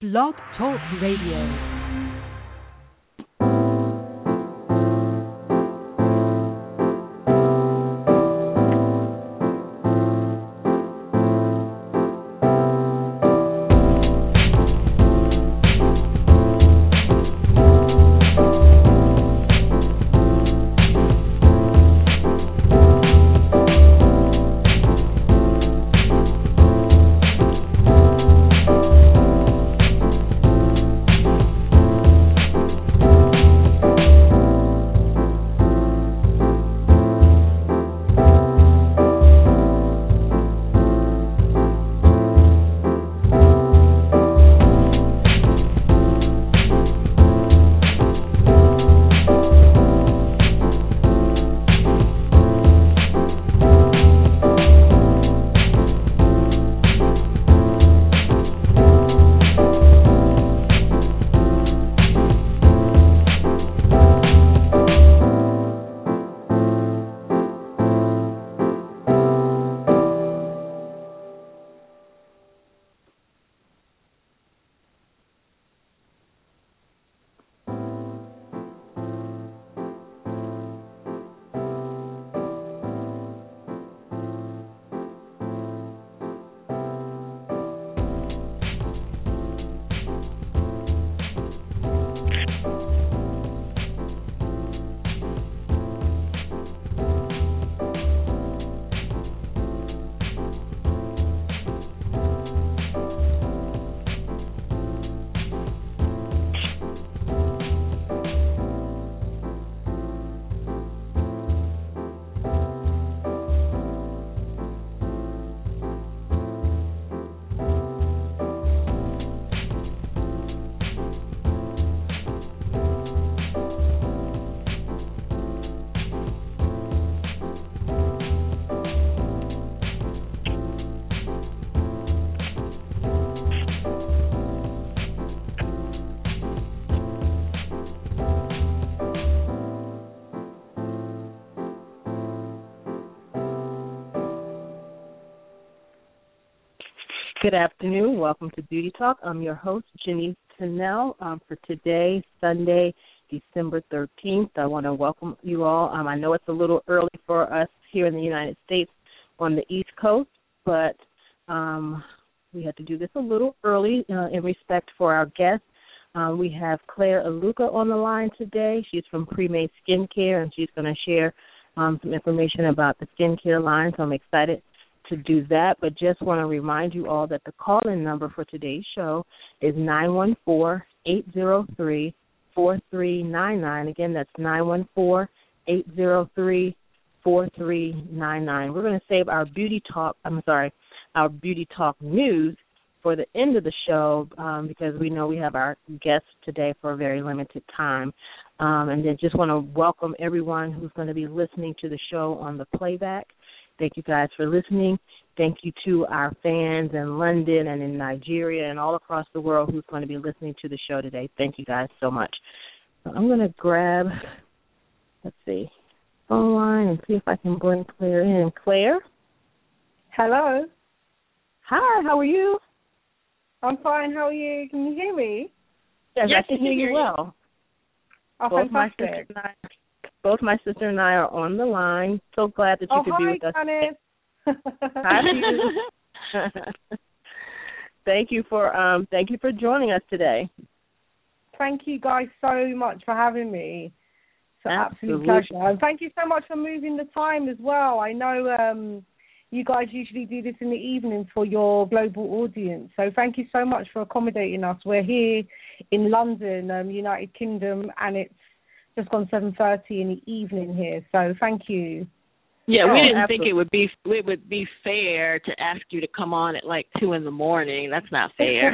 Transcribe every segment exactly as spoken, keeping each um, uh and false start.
Blog Talk Radio. Good afternoon. Welcome to Beauty Talk. I'm your host, Jenny Tennell. Um, for today, Sunday, December thirteenth, I want to welcome you all. Um, I know it's a little early for us here in the United States on the East Coast, but um, we had to do this a little early uh, in respect for our guests. Um, we have Claire Aluka on the line today. She's from Pre-Made Skincare, and she's going to share um, some information about the skincare line, so I'm excited to do that, but just want to remind you all that the call-in number for today's show is nine one four, eight zero three, four three nine nine. Again, that's nine one four, eight zero three, four three nine nine. We're going to save our beauty talk, I'm sorry, our beauty talk news for the end of the show um, because we know we have our guests today for a very limited time. Um, and then just want to welcome everyone who's going to be listening to the show on the playback. Thank you guys for listening. Thank you to our fans in London and in Nigeria and all across the world who's going to be listening to the show today. Thank you guys so much. So I'm going to grab, let's see, phone line and see if I can bring Claire in. Claire? Hello. Hi, how are you? I'm fine. How are you? Can you hear me? Yes, yes I can hear you well. Oh, both fantastic. My sister and I, both my sister and I are on the line. So glad that you oh, could hi, be with us. Janice. Hi, you. Thank you for um, thank you for joining us today. Thank you guys so much for having me. It's an Absolutely. absolute pleasure. And thank you so much for moving the time as well. I know um, you guys usually do this in the evenings for your global audience. So thank you so much for accommodating us. We're here in London, um, United Kingdom, and it's just gone seven thirty in the evening here. So thank you. Yeah, oh, we didn't absolutely. think it would be it would be fair to ask you to come on at like two in the morning. That's not fair.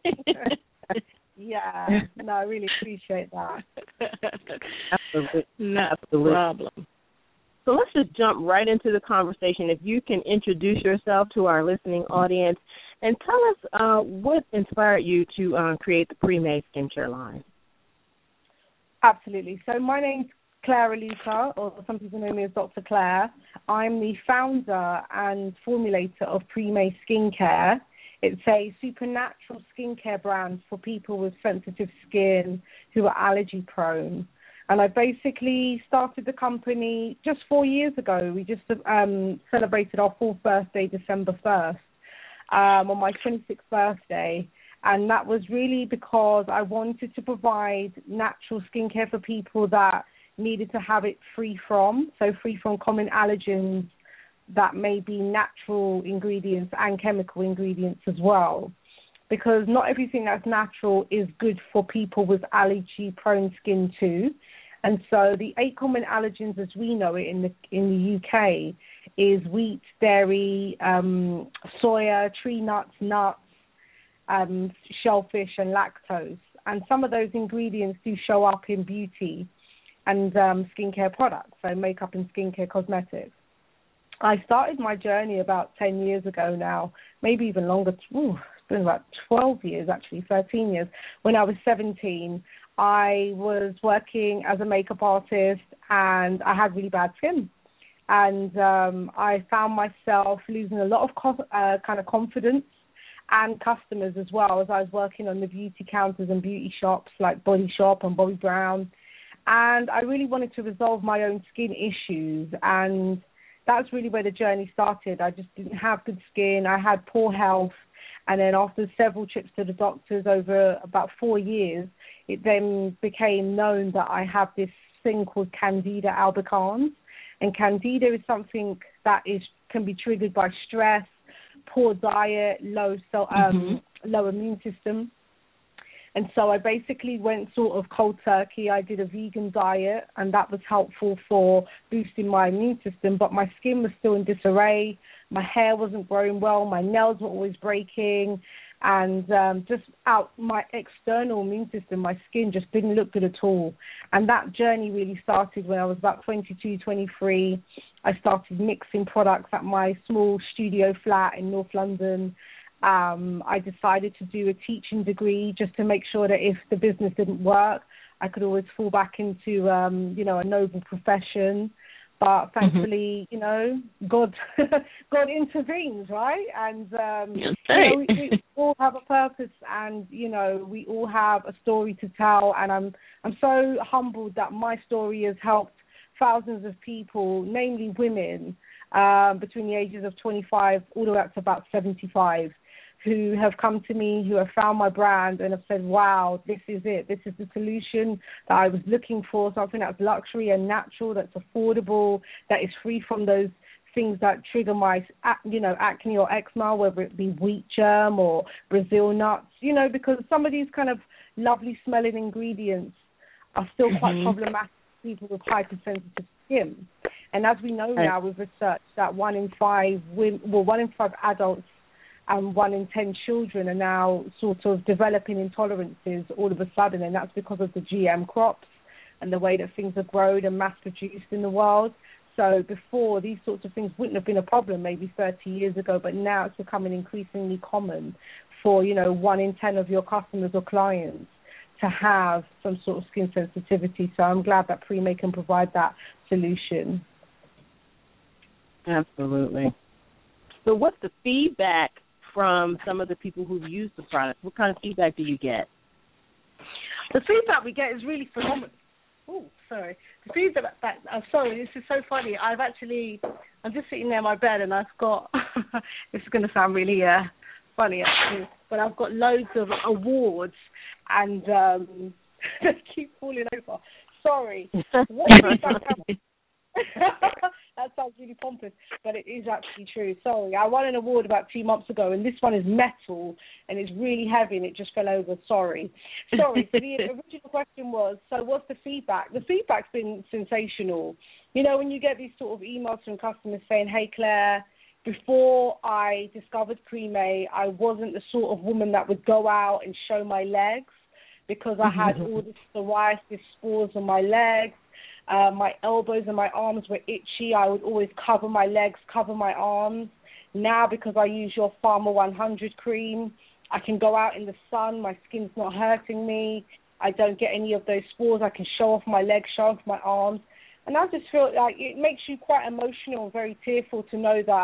yeah, no, I really appreciate that. Absolutely. No Absolutely. problem. So let's just jump right into the conversation. If you can introduce yourself to our listening audience and tell us uh, what inspired you to uh, create the Pre-Made Skincare line. Absolutely. So my name's Claire Aluka, or some people know me as Doctor Claire. I'm the founder and formulator of Pre-Made Skincare. It's a supernatural skincare brand for people with sensitive skin who are allergy prone. And I basically started the company just four years ago. We just um, celebrated our fourth birthday, December first, um, on my twenty-sixth birthday. And that was really because I wanted to provide natural skincare for people that needed to have it free from, so free from common allergens that may be natural ingredients and chemical ingredients as well. Because not everything that's natural is good for people with allergy-prone skin too. And so the eight common allergens as we know it in the in the U K is wheat, dairy, um, soya, tree nuts, nuts, um, shellfish, and lactose. And some of those ingredients do show up in beauty and um, skincare products, so makeup and skincare cosmetics. I started my journey about ten years ago now, maybe even longer. Ooh, it's been about twelve years, actually, thirteen years. When I was seventeen, I was working as a makeup artist, and I had really bad skin. And um, I found myself losing a lot of co- uh, kind of confidence and customers as well as I was working on the beauty counters and beauty shops like Body Shop and Bobbi Brown. And I really wanted to resolve my own skin issues, and that's really where the journey started. I just didn't have good skin. I had poor health. And then after several trips to the doctors over about four years, it then became known that I have this thing called Candida albicans. And Candida is something that is can be triggered by stress, poor diet, low so um, mm-hmm. low immune system. And so I basically went sort of cold turkey. I did a vegan diet, and that was helpful for boosting my immune system. But my skin was still in disarray. My hair wasn't growing well. My nails were always breaking. And um, just out my external immune system, my skin just didn't look good at all. And that journey really started when I was about twenty-two, twenty-three. I started mixing products at my small studio flat in North London. Um, I decided to do a teaching degree just to make sure that if the business didn't work, I could always fall back into, um, you know, a noble profession. But thankfully, mm-hmm. you know, God God intervenes, right? And, um, yes, you know, we, we all have a purpose, and, you know, we all have a story to tell. And I'm I'm so humbled that my story has helped thousands of people, namely women, um, between the ages of twenty-five all the way up to about seventy-five, who have come to me, who have found my brand and have said, wow, this is it. This is the solution that I was looking for, something that's luxury and natural, that's affordable, that is free from those things that trigger my, you know, acne or eczema, whether it be wheat germ or Brazil nuts, you know, because some of these kind of lovely smelling ingredients are still mm-hmm. quite problematic for people with hypersensitive skin. And as we know now with research that one in five, women, well, one in five adults and one in ten children are now sort of developing intolerances all of a sudden, and that's because of the G M crops and the way that things are grown and mass-produced in the world. So before, these sorts of things wouldn't have been a problem maybe thirty years ago, but now it's becoming increasingly common for, you know, one in ten of your customers or clients to have some sort of skin sensitivity. So I'm glad that Premay can provide that solution. Absolutely. So what's the feedback from some of the people who've used the product? What kind of feedback do you get? The feedback we get is really phenomenal. Oh, sorry. The feedback, I'm sorry, this is so funny. I've actually, I'm just sitting there in my bed and I've got, this is going to sound really uh, funny actually, but I've got loads of awards and um, they keep falling over. Sorry. What feedback have That sounds really pompous, but it is actually true. Sorry, I won an award about two months ago, and this one is metal, and it's really heavy, and it just fell over. Sorry. Sorry, so the original question was, so what's the feedback? The feedback's been sensational. You know, when you get these sort of emails from customers saying, hey, Claire, before I discovered Premay, I wasn't the sort of woman that would go out and show my legs because I had all this psoriasis spores on my legs. Uh, my elbows and my arms were itchy. I would always cover my legs, cover my arms. Now, because I use your Pharma one hundred cream, I can go out in the sun. My skin's not hurting me. I don't get any of those spores. I can show off my legs, show off my arms. And I just feel like it makes you quite emotional and very tearful to know that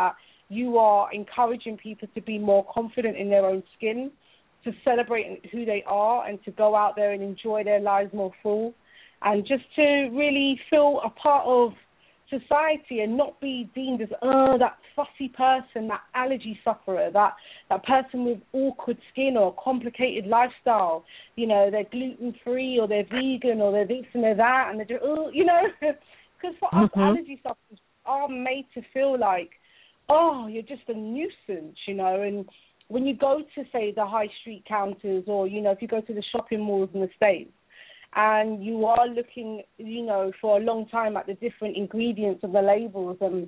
you are encouraging people to be more confident in their own skin, to celebrate who they are, and to go out there and enjoy their lives more full, and just to really feel a part of society and not be deemed as, oh, that fussy person, that allergy sufferer, that, that person with awkward skin or complicated lifestyle. You know, they're gluten-free or they're vegan or they're this and they're that, and they're, oh, you know, because for mm-hmm. us, allergy sufferers are made to feel like, oh, you're just a nuisance, you know, and when you go to, say, the high street counters or, you know, if you go to the shopping malls in the States, and you are looking, you know, for a long time at the different ingredients of the labels, and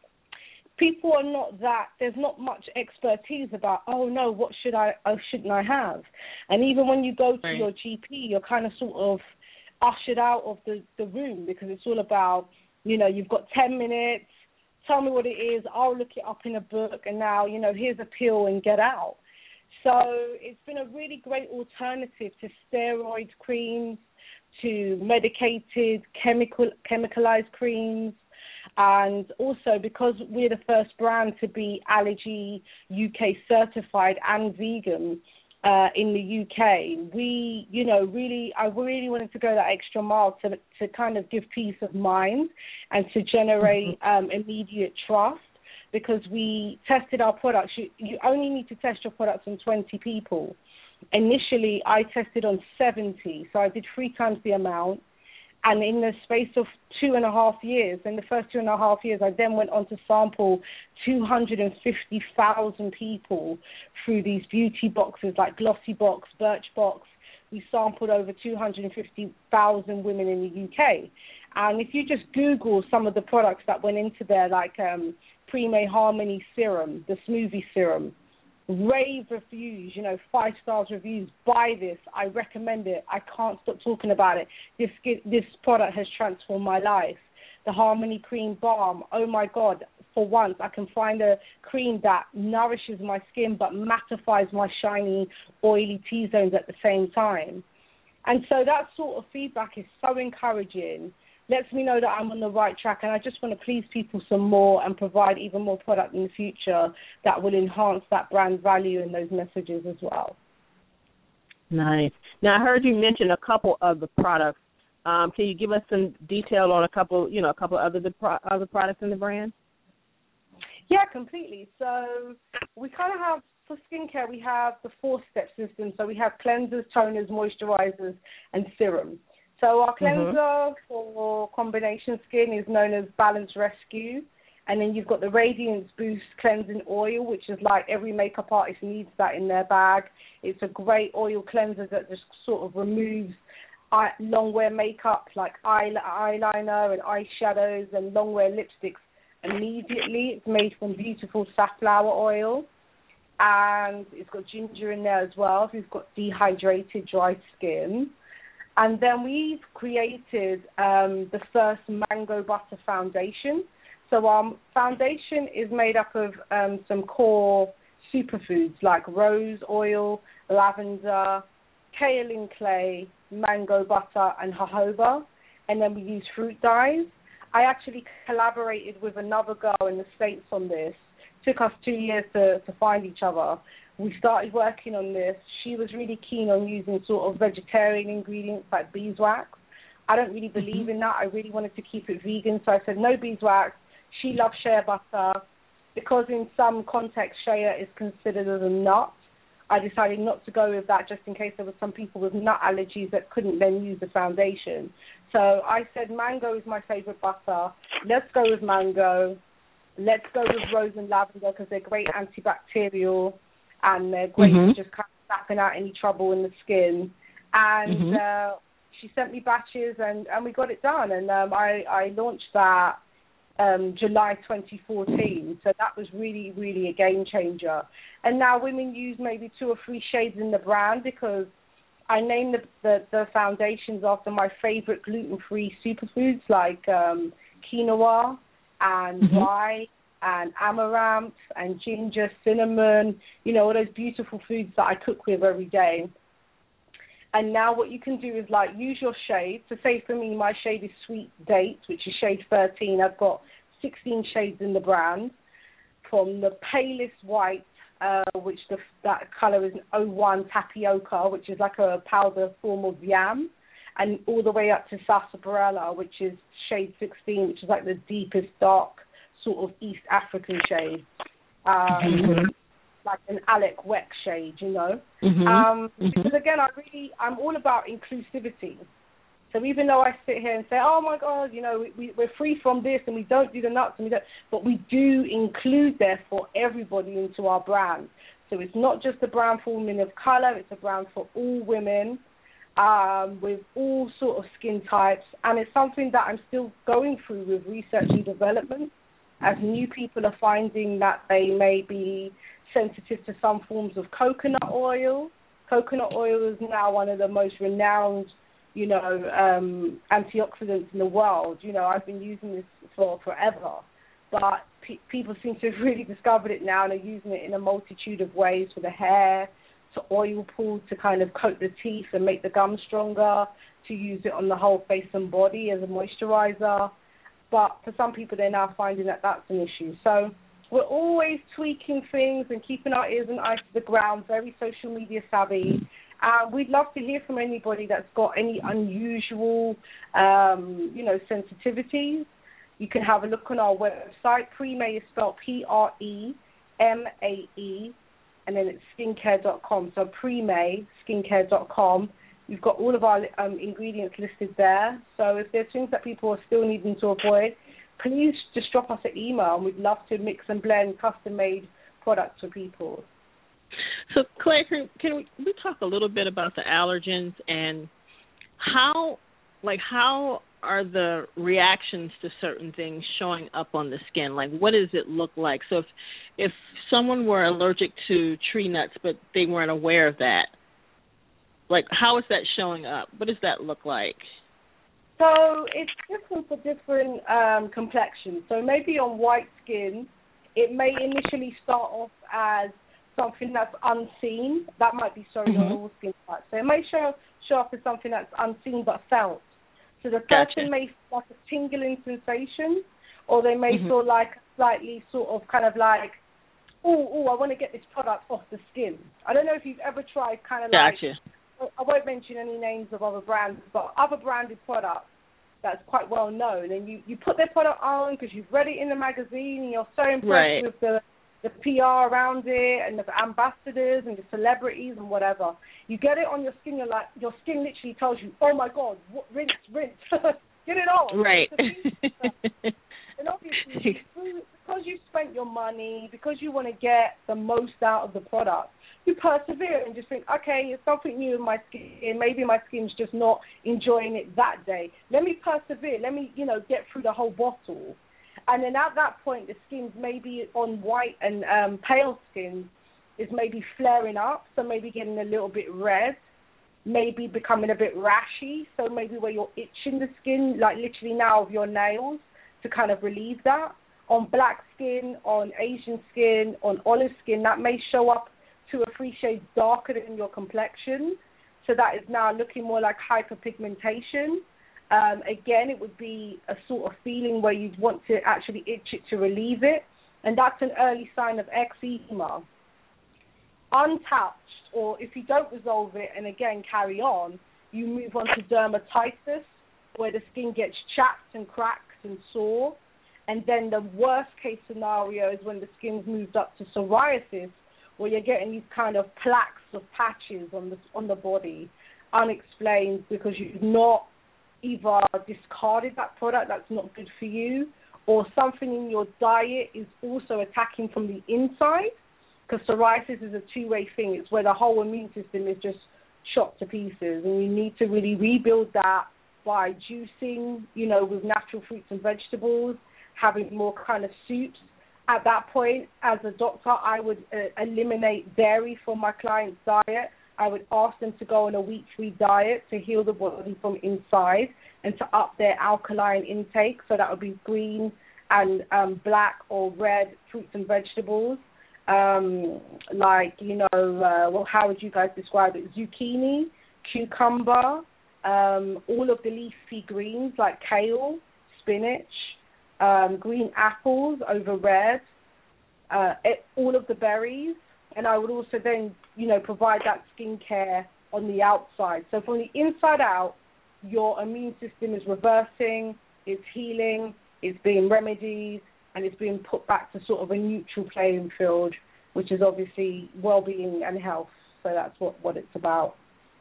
people are not that, there's not much expertise about, oh, no, what should I, oh, shouldn't I have? And even when you go to right. your G P, you're kind of sort of ushered out of the, the room, because it's all about, you know, you've got ten minutes, tell me what it is, I'll look it up in a book, and now, you know, here's a pill and get out. So it's been a really great alternative to steroid creams, to medicated, chemical, chemicalized creams, and also because we're the first brand to be Allergy U K certified and vegan uh, in the U K, we, you know, really, I really wanted to go that extra mile to to kind of give peace of mind and to generate um, immediate trust, because we tested our products. You, you only need to test your products on twenty people. Initially, I tested on seventy, so I did three times the amount. And in the space of two and a half years, in the first two and a half years, I then went on to sample two hundred fifty thousand people through these beauty boxes like Glossybox, Birchbox. We sampled over two hundred fifty thousand women in the U K. And if you just Google some of the products that went into there, like um, Prime Harmony Serum, the Smoothie Serum, rave reviews, you know, five stars reviews. Buy this. I recommend it. I can't stop talking about it. This this product has transformed my life. The Harmony Cream Balm. Oh my God! For once, I can find a cream that nourishes my skin but mattifies my shiny, oily T-zones at the same time. And so that sort of feedback is so encouraging. Lets me know that I'm on the right track, and I just want to please people some more and provide even more product in the future that will enhance that brand value and those messages as well. Nice. Now, I heard you mention a couple of the products. Um, can you give us some detail on a couple, you know, a couple other the pro- other products in the brand? Yeah, completely. So we kind of have, for skincare, we have the four-step system. So we have cleansers, toners, moisturizers, and serums. So our cleanser mm-hmm. for combination skin is known as Balance Rescue. And then you've got the Radiance Boost Cleansing Oil, which is like every makeup artist needs that in their bag. It's a great oil cleanser that just sort of removes long-wear makeup like eyeliner and eyeshadows and long-wear lipsticks immediately. It's made from beautiful safflower oil. And it's got ginger in there as well if you've got dehydrated, dry skin. And then we've created um, the first Mango Butter Foundation. So our foundation is made up of um, some core superfoods like rose oil, lavender, kaolin clay, mango butter, and jojoba. And then we use fruit dyes. I actually collaborated with another girl in the States on this. It took us two years to, to find each other. We started working on this. She was really keen on using sort of vegetarian ingredients like beeswax. I don't really believe mm-hmm. in that. I really wanted to keep it vegan, so I said no beeswax. She loves shea butter. Because in some contexts shea is considered as a nut, I decided not to go with that just in case there were some people with nut allergies that couldn't then use the foundation. So I said mango is my favorite butter. Let's go with mango. Let's go with rose and lavender because they're great antibacterial. And they're great mm-hmm. for just kind of snapping out any trouble in the skin. And mm-hmm. uh, she sent me batches, and, and we got it done. And um, I, I launched that um, July twenty fourteen. So that was really, really a game changer. And now women use maybe two or three shades in the brand because I named the, the, the foundations after my favorite gluten-free superfoods like um, quinoa and mm-hmm. rye. And amaranth and ginger, cinnamon, you know, all those beautiful foods that I cook with every day. And now what you can do is, like, use your shade. So say for me, my shade is Sweet Date, which is shade thirteen. I've got sixteen shades in the brand. from the palest white, uh, which the, that colour is an oh one tapioca, which is like a powder form of yam, and all the way up to sarsaparilla, which is shade sixteen, which is like the deepest dark sort of East African shade. Um, mm-hmm. Like an Alec Weck shade, you know. Mm-hmm. Um, mm-hmm. Because again, I really, I'm all about inclusivity. So even though I sit here and say, oh my God, you know, we, we're free from this and we don't do the nuts and we don't, but we do include, therefore, everybody into our brand. So it's not just a brand for women of color, it's a brand for all women um, with all sort of skin types. And it's something that I'm still going through with research and development, as new people are finding that they may be sensitive to some forms of coconut oil. Coconut oil is now one of the most renowned, you know, um, antioxidants in the world. You know, I've been using this for forever, but pe- people seem to have really discovered it now and are using it in a multitude of ways, for the hair, to oil pull, to kind of coat the teeth and make the gums stronger, to use it on the whole face and body as a moisturizer. But for some people, they're now finding that that's an issue. So we're always tweaking things and keeping our ears and eyes to the ground, very social media savvy. Uh, we'd love to hear from anybody that's got any unusual, um, you know, sensitivities. You can have a look on our website. Premae is spelled P R E M A E, and then it's skincare dot com. So Premae, skincare dot com. We've got all of our um, ingredients listed there. So if there's things that people are still needing to avoid, please just drop us an email, and we'd love to mix and blend custom-made products for people. So, Claire, can, can we, we talk a little bit about the allergens and how, like, how are the reactions to certain things showing up on the skin? Like, what does it look like? So if, if someone were allergic to tree nuts but they weren't aware of that, like, how is that showing up? What does that look like? So it's different for different um, complexions. So maybe on white skin, it may initially start off as something that's unseen. That might be sorry mm-hmm. on all skin types. So it may show show up as something that's unseen but felt. So the person gotcha. may feel like a tingling sensation, or they may mm-hmm. feel like slightly sort of kind of like, oh, oh, I want to get this product off the skin. I don't know if you've ever tried kind of gotcha. like, I won't mention any names of other brands, but other branded products that's quite well known, and you, you put their product on because you've read it in the magazine and you're so impressed right. with the, the P R around it and the ambassadors and the celebrities and whatever. You get it on your skin, you're like, your skin literally tells you, oh my God, what, rinse, rinse, get it on. Right. And obviously, because you've spent your money, because you want to get the most out of the product, you persevere and just think, okay, it's something new in my skin. Maybe my skin's just not enjoying it that day. Let me persevere. Let me, you know, get through the whole bottle. And then at that point, the skin's maybe on white and um, pale skin is maybe flaring up, so maybe getting a little bit red, maybe becoming a bit rashy, so maybe where you're itching the skin, like literally now of your nails, to kind of relieve that. On black skin, on Asian skin, on olive skin, that may show up to a three shades darker than your complexion. So that is now looking more like hyperpigmentation. Um, again, it would be a sort of feeling where you'd want to actually itch it to relieve it. And that's an early sign of eczema. Untouched, or if you don't resolve it and again carry on, you move on to dermatitis, where the skin gets chapped and cracked and sore. And then the worst case scenario is when the skin's moved up to psoriasis, where you're getting these kind of plaques of patches on the on the body, unexplained, because you've not either discarded that product that's not good for you, or something in your diet is also attacking from the inside, because psoriasis is a two-way thing. It's where the whole immune system is just shot to pieces, and you need to really rebuild that by juicing, you know, with natural fruits and vegetables, having more kind of soups. At that point, as a doctor, I would uh, eliminate dairy from my client's diet. I would ask them to go on a wheat-free diet to heal the body from inside and to up their alkaline intake. So that would be green and um, black or red fruits and vegetables. Um, like, you know, uh, well, how would you guys describe it? Zucchini, cucumber, um, all of the leafy greens like kale, spinach, Um, green apples over red, uh, it, all of the berries, and I would also then, you know, provide that skincare on the outside. So from the inside out, your immune system is reversing, it's healing, it's being remedied, and it's being put back to sort of a neutral playing field, which is obviously well-being and health. So that's what, what it's about.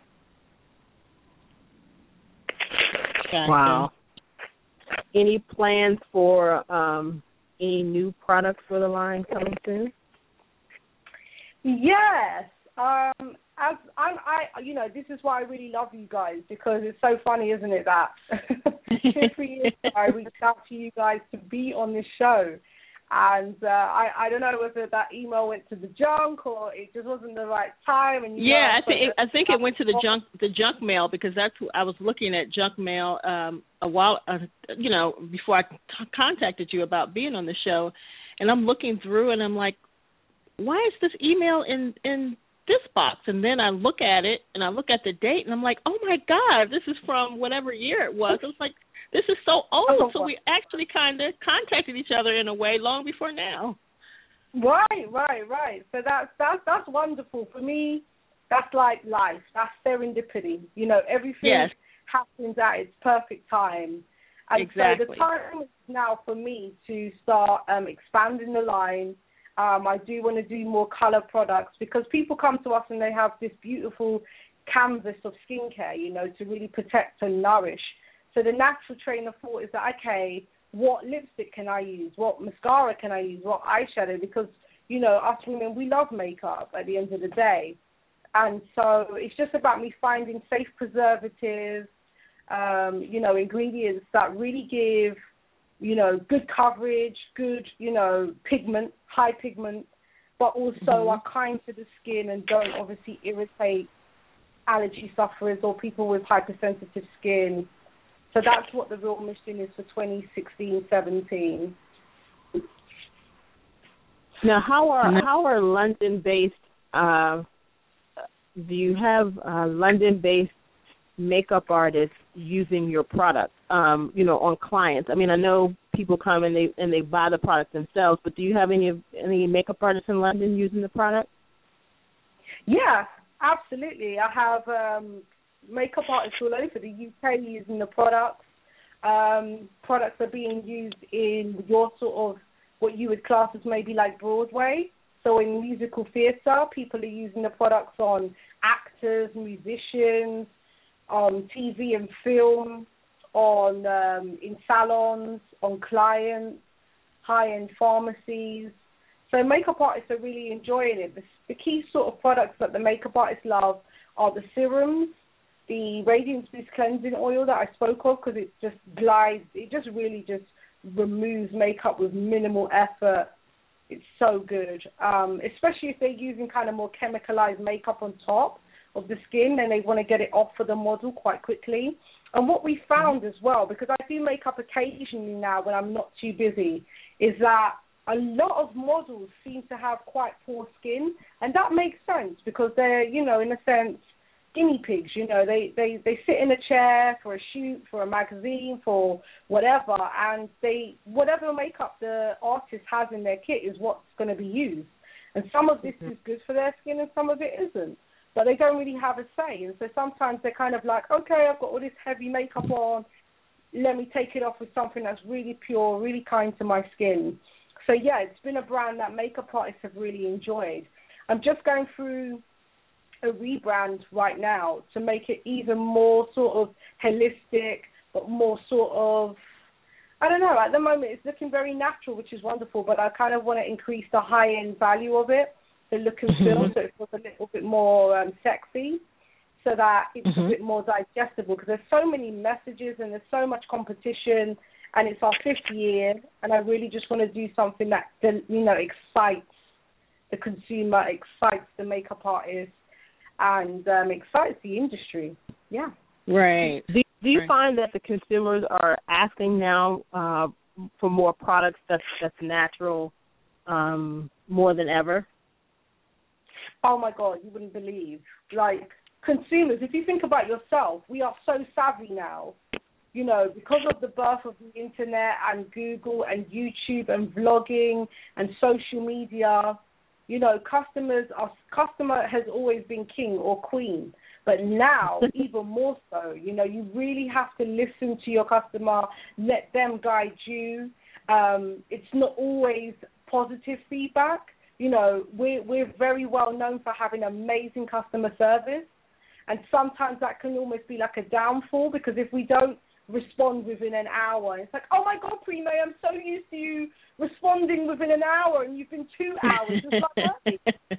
Wow. Any plans for um, any new products for the line coming soon? Yes. Um, as I'm, I, you know, this is why I really love you guys, because it's so funny, isn't it, that two, three years ago I reached out to you guys to be on this show. And uh, I, I don't know whether that email went to the junk or it just wasn't the right time. And you yeah, I think it, I think it went to the junk the junk mail, because that's who I was looking at junk mail um, a while, uh, you know, before I t- contacted you about being on the show, and I'm looking through and I'm like, why is this email in in this box? And then I look at it and I look at the date and I'm like, oh my God, this is from whatever year it was. I was like, this is so old. So we actually kind of contacted each other in a way long before now. Right, right, right. So that's that's that's wonderful for me. That's like life. That's serendipity. You know, everything yes. happens at its perfect time. And exactly. so the time is now for me to start um, expanding the line. Um, I do want to do more color products, because people come to us and they have this beautiful canvas of skincare, you know, to really protect and nourish. So the natural train of thought is that, okay, what lipstick can I use? What mascara can I use? What eyeshadow? Because, you know, us women, we love makeup at the end of the day. And so it's just about me finding safe preservatives, um, you know, ingredients that really give, you know, good coverage, good, you know, pigment, high pigment, but also mm-hmm. are kind to the skin and don't obviously irritate allergy sufferers or people with hypersensitive skin. So that's what the real mission is for twenty sixteen seventeen. Now, how are how are London-based? Uh, do you have uh, London-based makeup artists using your product? Um, you know, on clients. I mean, I know people come and they and they buy the product themselves, but do you have any any makeup artists in London using the product? Yeah, absolutely. I have. Um, makeup artists all over the U K using the products. Um, products are being used in your sort of what you would class as maybe like Broadway. So in musical theatre, people are using the products on actors, musicians, on T V and film, on um, in salons, on clients, high-end pharmacies. So makeup artists are really enjoying it. The, the key sort of products that the makeup artists love are the serums, the Radiance Boost Cleansing Oil that I spoke of, because it just glides, it just really just removes makeup with minimal effort. It's so good, um, especially if they're using kind of more chemicalized makeup on top of the skin, then they want to get it off for the model quite quickly. And what we found as well, because I do makeup occasionally now when I'm not too busy, is that a lot of models seem to have quite poor skin, and that makes sense because they're, you know, in a sense, guinea pigs. You know, they, they, they sit in a chair for a shoot, for a magazine, for whatever, and they whatever makeup the artist has in their kit is what's going to be used. And some of this mm-hmm. is good for their skin and some of it isn't. But they don't really have a say. And so sometimes they're kind of like, okay, I've got all this heavy makeup on, let me take it off with something that's really pure, really kind to my skin. So, yeah, it's been a brand that makeup artists have really enjoyed. I'm just going through a rebrand right now to make it even more sort of holistic, but more sort of, I don't know, at the moment it's looking very natural, which is wonderful, but I kind of want to increase the high-end value of it, the look and feel, so it feels a little bit more um, sexy, so that it's mm-hmm. a bit more digestible, because there's so many messages and there's so much competition, and it's our fifth year, and I really just want to do something that, you know, excites the consumer, excites the makeup artist, and um, excites the industry. Yeah. Right. Do, do you right. find that the consumers are asking now uh, for more products that's, that's natural um, more than ever? Oh, my God, you wouldn't believe. Like, consumers, if you think about yourself, we are so savvy now. you know, because of the birth of the internet and Google and YouTube and vlogging and social media, you know, customers are, customer has always been king or queen. But now, even more so, you know, you really have to listen to your customer, let them guide you. Um, it's not always positive feedback. You know, we're, we're very well known for having amazing customer service. And sometimes that can almost be like a downfall, because if we don't respond within an hour, it's like, oh, my God, Prime, I'm so used to you responding within an hour, and you've been two hours. It's like,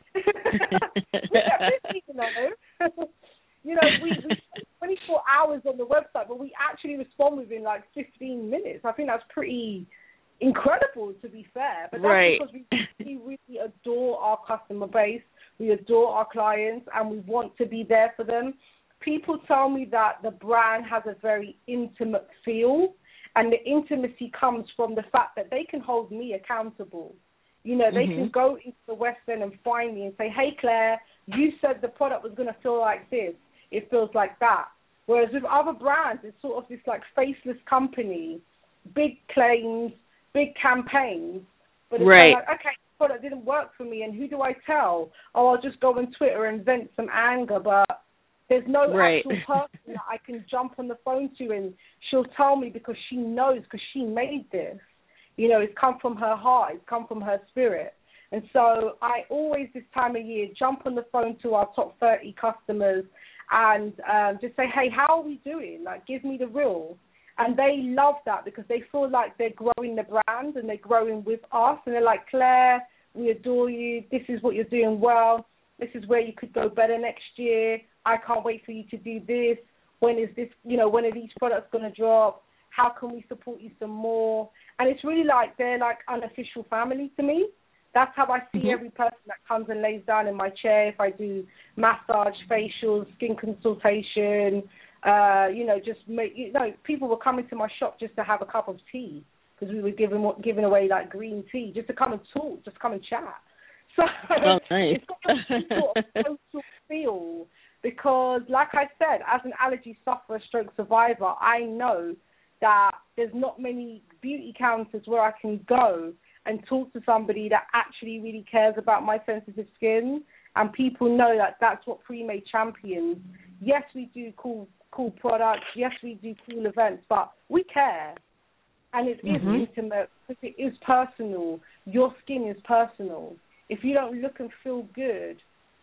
we get busy, you know. You know, we, we spend twenty-four hours on the website, but we actually respond within like fifteen minutes. I think that's pretty incredible, to be fair. But that's right. because we, we really adore our customer base, we adore our clients, and we want to be there for them. People tell me that the brand has a very intimate feel, and the intimacy comes from the fact that they can hold me accountable. You know, they mm-hmm. can go into the West End and find me and say, hey, Claire, you said the product was going to feel like this. It feels like that. Whereas with other brands, it's sort of this like faceless company, big claims, big campaigns. But it's right. like, okay, the product didn't work for me, and who do I tell? Oh, I'll just go on Twitter and vent some anger, but there's no right. actual person that I can jump on the phone to, and she'll tell me because she knows, because she made this. You know, it's come from her heart, it's come from her spirit. And so I always, this time of year, jump on the phone to our top thirty customers and um, just say, hey, how are we doing? Like, give me the real. And they love that, because they feel like they're growing the brand and they're growing with us. And they're like, Claire, we adore you. This is what you're doing well. This is where you could go better next year. I can't wait for you to do this. When is this, you know, when are these products going to drop? How can we support you some more? And it's really like they're like unofficial family to me. That's how I see mm-hmm. every person that comes and lays down in my chair. If I do massage, facials, skin consultation, uh, you know, just make, you know, people were coming to my shop just to have a cup of tea, because we were giving giving away like green tea, just to come and talk, just come and chat. So oh, nice. It's got a sort of social feel, because, like I said, as an allergy sufferer, stroke survivor, I know that there's not many beauty counters where I can go and talk to somebody that actually really cares about my sensitive skin, and people know that that's what Premade champions. Yes, we do cool cool products. Yes, we do cool events, but we care, and it mm-hmm. is intimate, because it is personal. Your skin is personal. If you don't look and feel good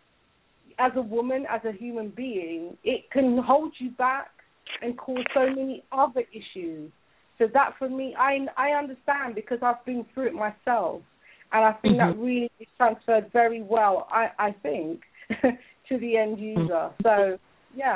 as a woman, as a human being, it can hold you back and cause so many other issues. So that, for me, I, I understand, because I've been through it myself. And I think mm-hmm. that really is transferred very well, I, I think, to the end user. So, yeah.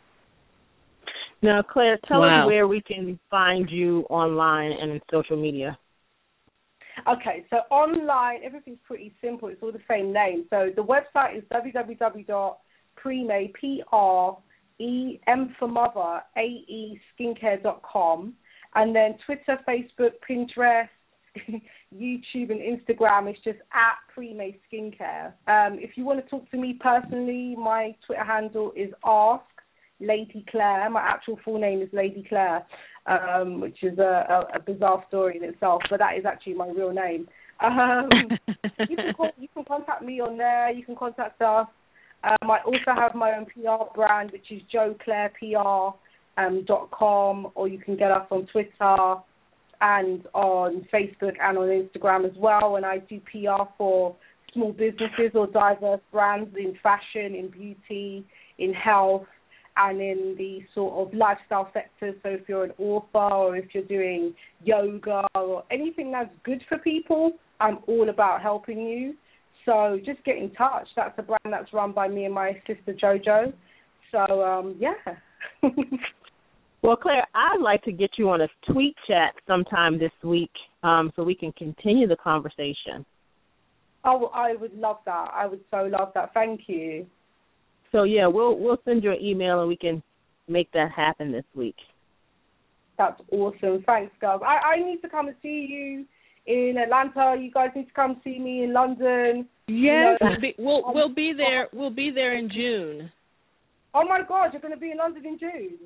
Now, Claire, tell wow. us where we can find you online and in social media. Okay, so online, everything's pretty simple. It's all the same name. So the website is w w w dot premade, P R E M for mother, A E skincare dot com. And then Twitter, Facebook, Pinterest, YouTube, and Instagram is just at Premade Skincare. Um, if you want to talk to me personally, my Twitter handle is Ask Lady Claire. My actual full name is Lady Claire, um, which is a, a, a bizarre story in itself, but that is actually my real name. Um, you can call, you can contact me on there. You can contact us. Um, I also have my own P R brand, which is jo claire P R dot com, or you can get us on Twitter and on Facebook and on Instagram as well. And I do P R for small businesses or diverse brands in fashion, in beauty, in health, and in the sort of lifestyle sectors. So if you're an author, or if you're doing yoga, or anything that's good for people, I'm all about helping you. So just get in touch. That's a brand that's run by me and my sister JoJo. So, um, yeah. Well, Claire, I'd like to get you on a tweet chat sometime this week um, so we can continue the conversation. Oh, I would love that. I would so love that. Thank you. So, yeah, we'll we'll send you an email and we can make that happen this week. That's awesome. Thanks, girls. I, I need to come and see you in Atlanta. You guys need to come see me in London. Yes, you know, we'll we'll be there. We'll be there in June. Oh my God, you're going to be in London in June.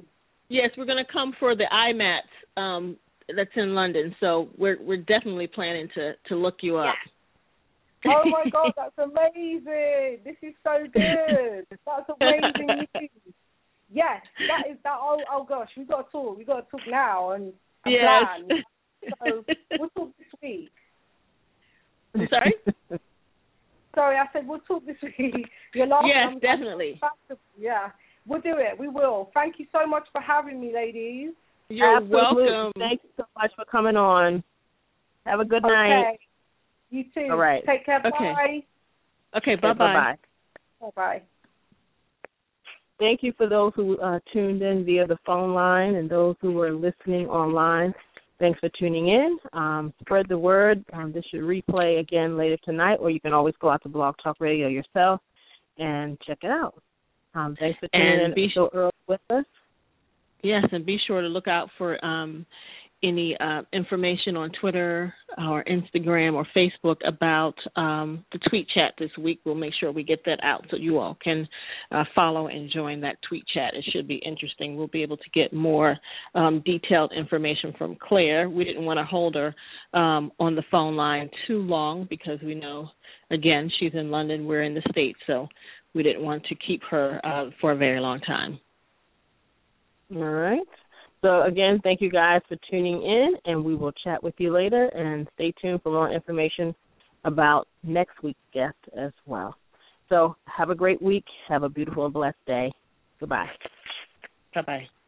Yes, we're going to come for the I MATS um, that's in London. So we're we're definitely planning to, to look you up. Yes. Oh, my God, that's amazing. This is so good. That's amazing news. Yes, that is that. Oh, oh gosh, we got to talk. We got to talk now and, and yes. plan. So we'll talk this week. I'm sorry? Sorry, I said we'll talk this week. You're laughing. Yes, I'm, definitely. I'm, yeah, we'll do it. We will. Thank you so much for having me, ladies. You're Absolutely. welcome. Thank you so much for coming on. Have a good okay. night. You too. All right. Take care. Okay. Bye. Okay, bye-bye. bye-bye. Bye-bye. Thank you for those who uh, tuned in via the phone line and those who were listening online. Thanks for tuning in. Um, spread the word. Um, this should replay again later tonight, or you can always go out to Blog Talk Radio yourself and check it out. Um, thanks for tuning And in be so early with us. Yes, and be sure to look out for um, any uh, information on Twitter or Instagram or Facebook about um, the tweet chat this week. We'll make sure we get that out so you all can uh, follow and join that tweet chat. It should be interesting. We'll be able to get more um, detailed information from Claire. We didn't want to hold her um, on the phone line too long because we know, again, she's in London, we're in the States, so we didn't want to keep her uh, for a very long time. All right. So, again, thank you guys for tuning in, and we will chat with you later. And stay tuned for more information about next week's guest as well. So have a great week. Have a beautiful and blessed day. Goodbye. Bye-bye.